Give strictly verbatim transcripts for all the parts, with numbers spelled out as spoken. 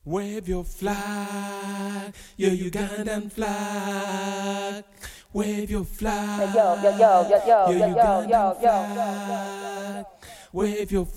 Wave your flag, your Ugandan flag. Wave your flag, yo, yo, yo, yo, yo, your yo, Ugandan yo, yo, flag. Wave your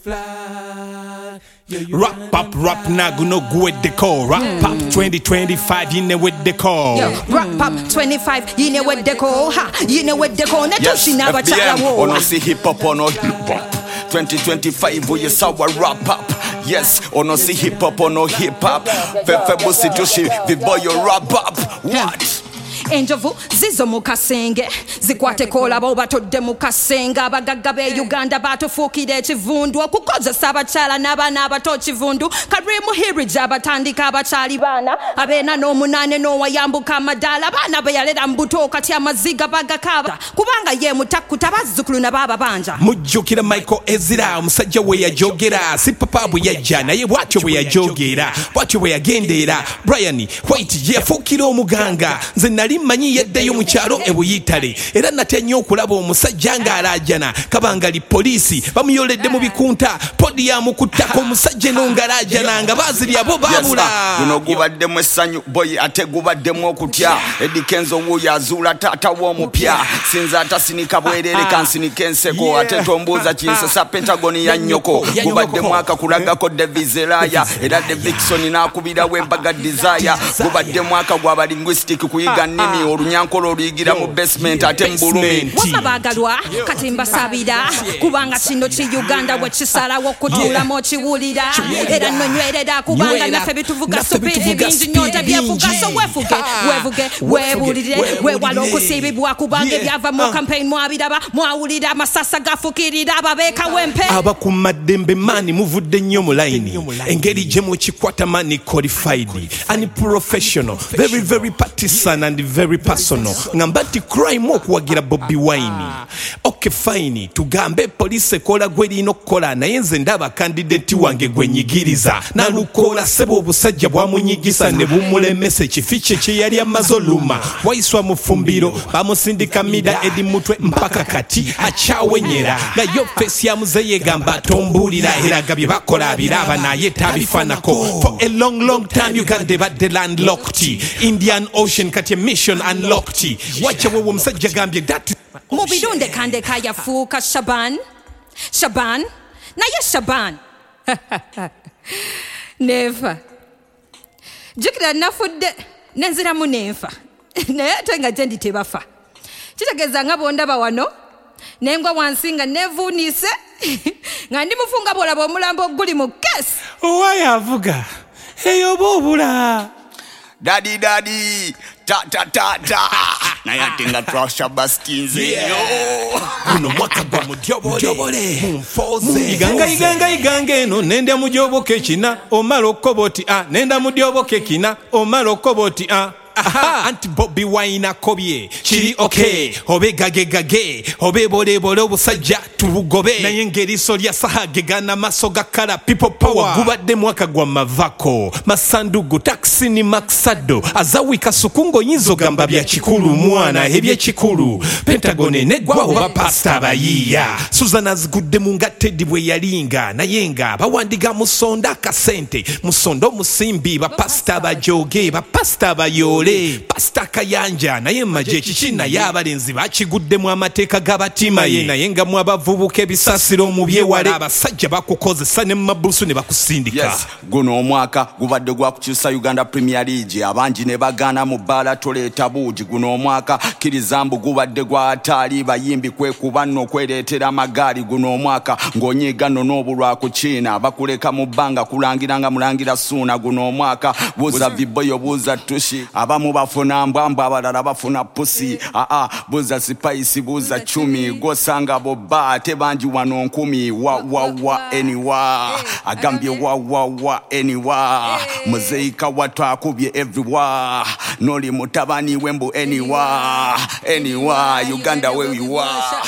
flag, your Rap pop rap nagu no go with the call. Rap pop twenty twenty-five you know with the call. Yo, rap pop twenty-five you know with the call. Ha, you know with the call. Na tushi na bachala wo. Ono si hip hop ono hip hop. twenty twenty-five we sawa rap up. Yes, ono si hip hop ono hip hop. Fefe busi tushi viboy yo rap up. What? Enjovu zizo mukasenge zikwate kola bo batodde mukasenga abagagga be Uganda batufukire ekivundu okukoza sabachala n'abaana abato kivundu Karimu Hirige abatandika abachali bana abena n'omunane n'owayambuka amadala abaana be yalera mbuto kati amaziga bagakaba kubanga ye mutakuta bazzukulu n'ababa banja mujjukira Michael Ezra omusajja we yajogera si papa bwe yajja naye bwatyo bwe yajogera bwatyo bwe yagendera Brian White yafukira omuganga nze nali manyi yeddeyo mu kyalo ebuyitale era natenye okulaba omusajja ng'alaajana kabangali poliisi bamuyoledde mu bikunta podium kuttako omusajja n'ongalaajana nga baazirya bo baabula guno gubaddemu essanyu boy ate gubaddemu okutya Eddie Kenzo wuuyo azuula taata w'omupya sinza atasinika bwerere kansinika enseko ate tombuuza kinsesa Pentagon ya nnyoko gubaddemu akakulagako Davis Elaya era de Vixon n'akubirawo embaga desire gubaddemu akagwa linguistic kuyiga nnimi olunyankolo oluyigira mu basement ate mbulumi wama bagalwa kati mbasabira kubanga kino ki Uganda bwe kisalawo okutuula mu kiwulira era nonywerera kubanga naffe bituvuga supiri bingi nyota byefuga so wefuge wevuge webulire wewala okusibibwa kubanga ebyava mu campaign mwabiraba mwawulira amasasa gafukirira ababeeka wempe abakumaddembe mani muvudde nnyo mu line engeri gye mukikwata mani qualified and professional very very partisan and very personal ngamba ti crime okuwagira Bobby Wine okay fine tugambe police kola gwerino kola naye nze ndaba candidate wange gwenyigiriza nalukola sebo obusajja bwamunyigisa ne bumulemese kifiche kye yali amazoluma waiswa mufumbiro bamusindika mida edi mutwe mpaka kati achawenyera nga yo face ya muzeye gamba tombulira era gabye bakola biraba naye tabifanako for a long long time you can debate the landlocked Indian Ocean kati mission unlocked wacha wewe msajja gambye that mubirunde kande kaya fuka Shaban Shaban na ya Shaban never jukira nafudde nenzira munefa naye tenga jendi tebafa kitegeza nga bondaba wano nengwa wansinga nevunise nga ndi mufunga bola bo mulambo guli mu case oya avuga eyo bobula Daddy daddy ta ta ta ta na yatenga trasha bastinze yo kuno mwaka gwa mudyobole mumfoze iganga iganga iganga eno nenda mudyoboke kina omala okoboti a nenda mudyoboke kina omala okoboti a aha anti Bobby Wine akobye kiri okay obe gage gage obe bole bole obusajja tubugobe naye ngeri solya sahage gana masoga kala people power gubadde mwaka gwa mavako masandugu taxi ni Maxado azawika sukungo yinzo gamba bya kikulu mwana ebye kikulu Pentagon ne gwa oba pasta bayiya Susan zigudde mu ngattedi bwe yalinga naye nga bawandiga musonda kasente musondo musimbi ba pasta bajoge ba pasta bayo Pasta Kayanja naye maje kikina y'abalenzi bakiguddemu amateeka g'abatima ye naye nga mu abavubuka ebisasiro mu byewale abasajja bakukozesa ne mabusu ne bakusindika yes guno omwaka gubadde gwa kukyusa Uganda Premier League abangi ne bagana mu bbala toleeta buugi guno omwaka kirizambu gubadde gwa ataali bayimbi kwekuba nno okwereetera amagaali guno omwaka ng'onyiiga nno n'obulwa ku China bakuleka mu bbanga kulangira nga mulangira suuna guno omwaka buuza viboyo buuza tushi abamu bafuna mbamba abalala bafuna pusi aa ah, buza spice buza chumi gosanga boba tebanji wano nkumi wa wa wa anywa agambye wa wa wa anywa muzeika watu akubye everywhere noli mutabani wembu anywa anywa Uganda where you are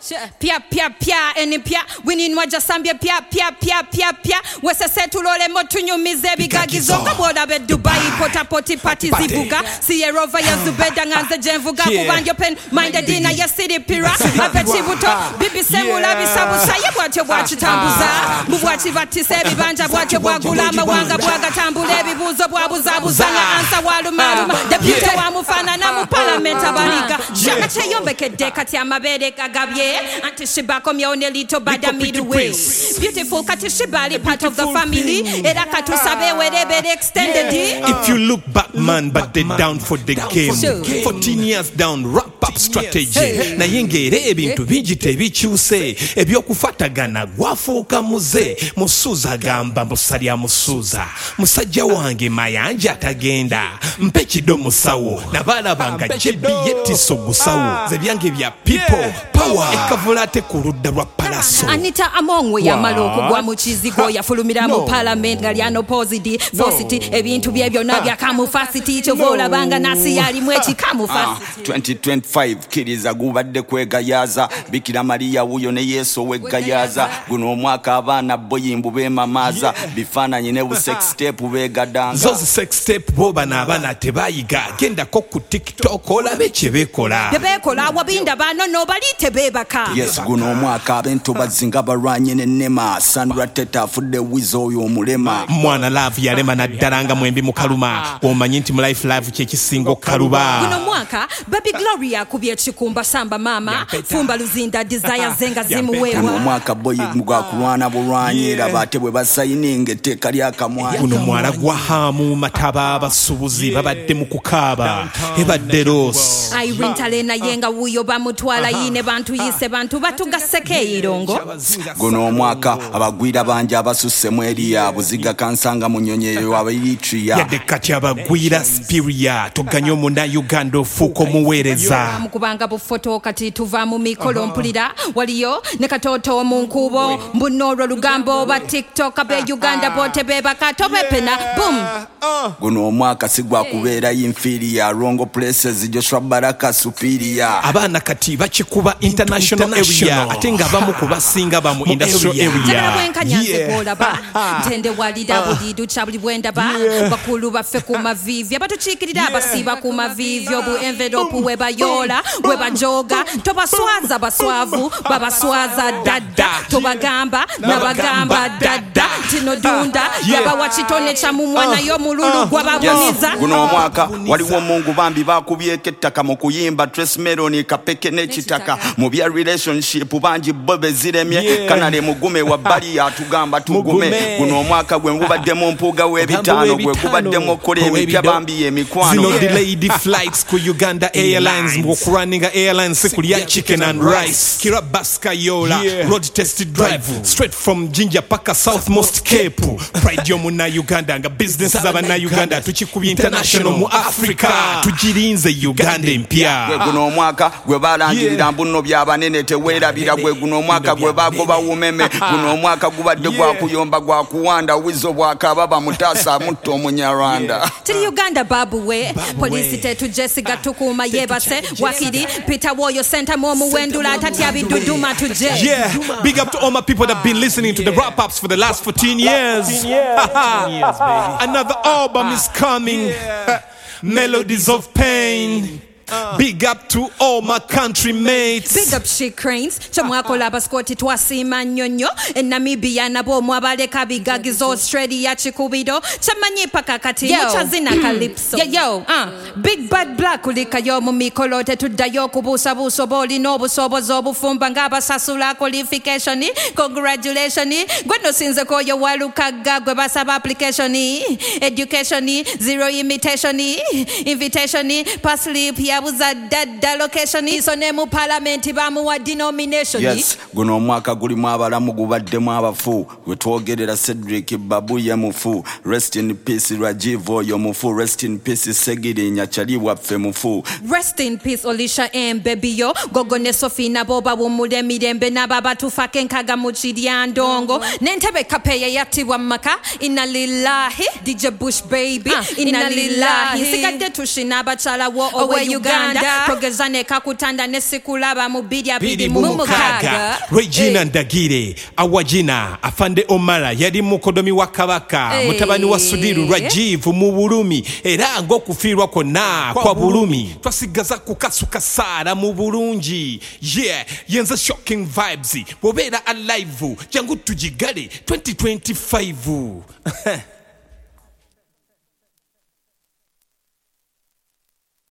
Pia pia pia eni pia wininwa jasambye pia pia pia pia pia wesese tulole motunyumize bigagizo kabwoda be Dubai pota poti pati zibuga siye rova ya zubeda nganze jenvuga kubanjo pen mind dina ya city pira apeti buto bibi semula bisabu saye bwatyo bwachitambuza bwati batise bibanja bwatyo bwagulama wanga bwaga tambule bibuzo bwabuzabuzanga ansa walumaluma deputy wa mufana na mu parliament abalika shaka cheyombekede kati amabere kagabye anti shibako myone little bada midway beautiful kati shibali part of the family era katusabe werebe extended. If you look back man but they down for the game fourteen years down wrap up strategy na yengere ebintu bijite bikyuse ebyokufatagana gwafuuka muze musuza gamba musalya musuza musajja wange mayanja atagenda mpe kido musawo nabalabanga jebi yetiso gusawo ze byange bya people power ekavulate ku ludda lwa palaso Anita Amongwe ya maloko gwa mukizigo yafulumira mu parliament ngali ano positive forcity ebintu bye byonna bya kamufasiti kyovola banga nasi yali mwechi kamufasiti twenty twenty-five kiriza gubadde kwegayaza Bikira Maria wuyo ne Yesu wegayaza guno omwaka abaana boyimbu bemamaza bifaananyi ne bu sex step begadanza zozi sex step boba n'abaana tebayiga gendako ku TikTok olabe kye bekola bekola wabinda bano no balite bebaka yes guno omwaka abento bazinga barwanye n'ennema Sandra Teta afudde wizo oyo omulema mwana love yalema naddala nga mwembi mukaluma omanyi nti mu life live kyekisingo kaluba guno mwaka baby Gloria kubye chikumba samba mama fumba luzinda desire zenga zimuwewa guno omwaka boyi mugwa kulwana bulwanyira bate bwe basayininga etteeka lyakamwanya guno mwala gwa hamu mataba abasubuzi babadde mu kukaaba ebadde Ross Irene Talena yenga wuyo bamutwala yine bantu yise bantu batugaseke irongo guno omwaka abagwira banja abasusse mu eriya buziga kansanga mu nyonyeyo abayitria yadde kati abagwira Spiria toganya omunda Uganda ofuuko muweereza mukubanga bufoto kati tuva mu mikolo mpulira waliyo ne katoto mu nkubo mbunoro lugambo ba TikTok abe Uganda bote bebaka tobepena boom guno omwaka sigwa kubeera inferior wrong places Joshua Baraka superior abaana kati bakikuba international area ate nga bamu kubasinga ba mu industrial area ba ntende walida budidu chabuli bwenda ba bakulu baffe ku mavivi abatuchikirira abasiba ku mavivi obu envelope weba yola weba joga tobaswaza baswavu babaswaza dada tobagamba nabagamba dada tino dunda yaba wachitone cha mumwana yo mululu gwababuniza guno omwaka waliwo mungu bambi bakubyeko ettaka mu kuyimba Trace Melon kapeke n'ekitaka mu bya relationship banji bobe ziremye kanale mugume wa bali atugamba tugume guno omwaka gwe ngubaddemu mpuuga w'ebitaano gwe gubaddemu okkola emipya bambi emikwano zino delayed flights ku Uganda Airlines mu kurunninga airlines kulya chicken and rice Kira Baskayola road tested drive straight from Jinja paka Southmost Cape pride yo muna Uganda nga business z'aba na Uganda tukikubye international mu Africa tujirinze Uganda empya gwe guno omwaka gwe balangirira mbuno by'abanene teweerabira gwe guno omwaka gwe bagoba umeme guno omwaka gubadde gwa kuyomba gwa kuwanda wizo bwakaba bamutaasa mutto omunyarwanda tiri Uganda babu we polisi tetu Jessica tukuma yebase wakiri Peter Woyo center mo muwendula tatya biduduma tuje yeah big up to all my people that been listening to the wrap ups for the last fourteen years another album is coming Melodies of Pain. Uh, big up to all my country mates. Big up She Cranes. Chamwakola baskoti twasima nyonyo. En Namibia nabo mwabaleka bigagizo Australia chikubido. Chamanyi paka kati muchazina calypso. Yo yo. Uh, Big Bad Black ulika yo mumikolo tetudayo kubusa buso boli nobu sobo zobu fumba ngaba sasula qualification. Congratulations. Gweno sinze ko yo walukaga gwe basaba application. Education. Zero imitation. Invitation. Pass sleep ya buza dada location isone mu parliament bamu wa denomination yes guno omwaka gulimu abalamu gubaddemu abafu wetwogerera Cedric Babu ye mufu rest in peace Rajiv oyo mufu rest in peace Segiri Nyachali waffe mufu rest in peace Olisha and baby yo gogo ne Sofina boba bumule mirembe nababa tufake nkaga mu Kiryandongo nentebe kapeya yatibwa maka inna lillahi D J Bush baby uh, inna lillahi sigadde tushina abachala wo owe Uganda togeza ne kakutanda ne sikulaba mu bidya bidi mu mukaga Regina Ndagire awajina afande Omara yali mukodomi wa kabaka hey. Mutabani wa Sudiru Rajiv mu Bulumi era ngo kufirwa konna kwa, kwa Bulumi twasigaza kukasuka sara mu bulungi yeah yenza shocking vibes bobera alive jangu tujigale twenty twenty-five